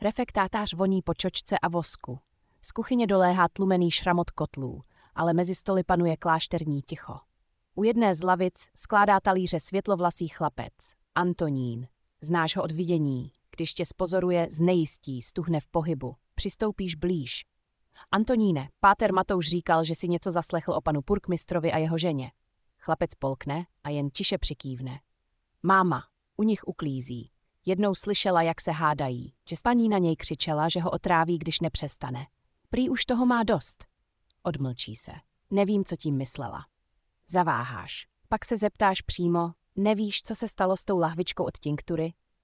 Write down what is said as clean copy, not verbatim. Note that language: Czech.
Refektátář voní po čočce a vosku. Z kuchyně doléhá tlumený šramot kotlů, ale mezi stoly panuje klášterní ticho. U jedné z lavic skládá talíře světlovlasý chlapec, Antonín. Znáš ho od vidění. Když tě spozoruje, znejistí, stuhne v pohybu. Přistoupíš blíž. Antoníne, páter Matouš říkal, že si něco zaslechl o panu purkmistrovi a jeho ženě. Chlapec polkne a jen tiše přikývne. Máma, u nich uklízí. Jednou slyšela, jak se hádají, že paní na něj křičela, že ho otráví, když nepřestane. Prý už toho má dost. Odmlčí se. Nevím, co tím myslela. Zaváháš. Pak se zeptáš přímo, nevíš, co se stalo s tou lahvičkou od tinktury?